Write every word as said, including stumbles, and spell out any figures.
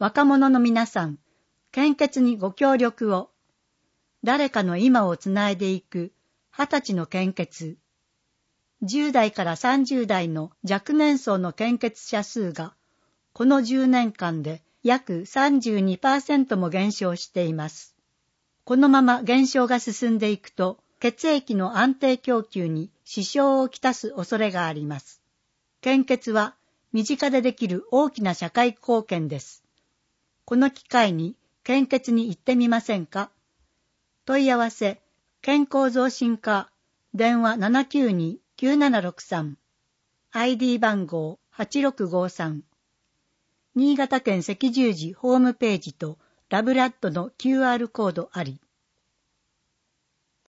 若者の皆さん、献血にご協力を。誰かの今をつないでいく二十歳の献血。じゅう代からさんじゅう代の若年層の献血者数が、このじゅうねんかんで約 さんじゅうにパーセント も減少しています。このまま減少が進んでいくと、血液の安定供給に支障をきたす恐れがあります。献血は身近でできる大きな社会貢献です。この機会に献血に行ってみませんか？問い合わせ、健康増進課、電話 ななきゅうに きゅうななろくさん、アイディー 番号はちろくごさん、新潟県赤十字ホームページとラブラッドの キューアール コードあり。